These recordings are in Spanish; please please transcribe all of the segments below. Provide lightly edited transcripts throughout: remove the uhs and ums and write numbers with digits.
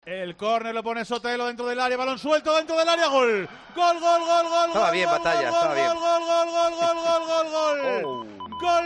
El córner lo pone Sotelo dentro del área, balón suelto dentro del área, gol. Gol, gol, gol, gol. Estaba bien, Batalla, estaba bien. Gol, gol, gol, gol, gol, gol, gol, gol. Gol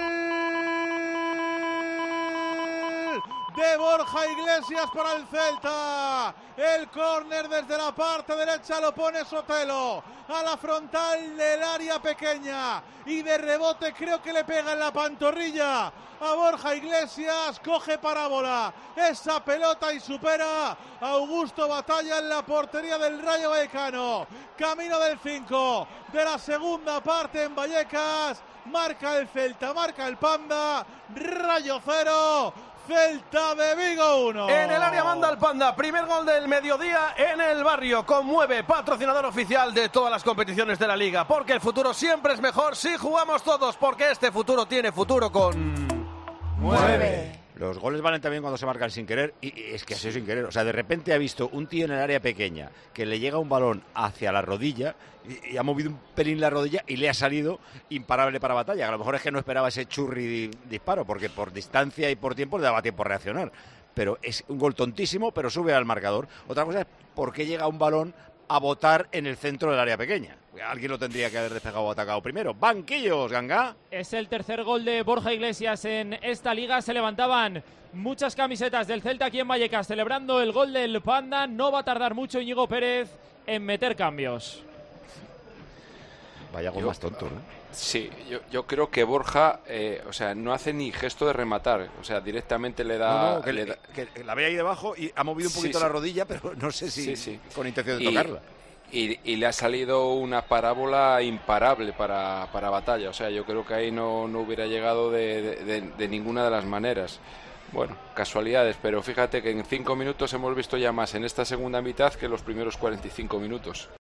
de Borja Iglesias para el Celta. El córner desde la parte derecha lo pone Sotelo a la frontal del área pequeña y de rebote creo que le pega en la pantorrilla a Borja Iglesias, coge parábola esa pelota y supera a Augusto Batalla en la portería del Rayo Vallecano. Camino del 5 de la segunda parte en Vallecas. Marca el Celta, marca el Panda. Rayo 0, Celta de Vigo 1. En el área manda el Panda. Primer gol del mediodía en el barrio. Conmueve, patrocinador oficial de todas las competiciones de la liga. Porque el futuro siempre es mejor si jugamos todos. Porque este futuro tiene futuro con... ¡Mueve! Los goles valen también cuando se marcan sin querer, y es que ha sido sin querer. O sea, de repente ha visto un tío en el área pequeña que le llega un balón hacia la rodilla y ha movido un pelín la rodilla y le ha salido imparable para Batalla. A lo mejor es que no esperaba ese churri disparo, porque por distancia y por tiempo le daba tiempo a reaccionar. Pero es un gol tontísimo, pero sube al marcador. Otra cosa es por qué llega un balón a botar en el centro del área pequeña. Alguien lo tendría que haber despegado o atacado primero. Banquillos, Ganga. Es el tercer gol de Borja Iglesias en esta liga. Se levantaban muchas camisetas del Celta aquí en Vallecas celebrando el gol del Panda. No va a tardar mucho Íñigo Pérez en meter cambios. Vaya gol más tonto, ¿no? Sí, yo creo que Borja, no hace ni gesto de rematar, o sea, directamente le da... Que la ve ahí debajo y ha movido un poquito la rodilla, pero no sé si con intención de tocarla. Y le ha salido una parábola imparable para Batalla, o sea, yo creo que ahí no hubiera llegado de ninguna de las maneras. Bueno, casualidades, pero fíjate que en 5 minutos hemos visto ya más en esta segunda mitad que en los primeros 45 minutos.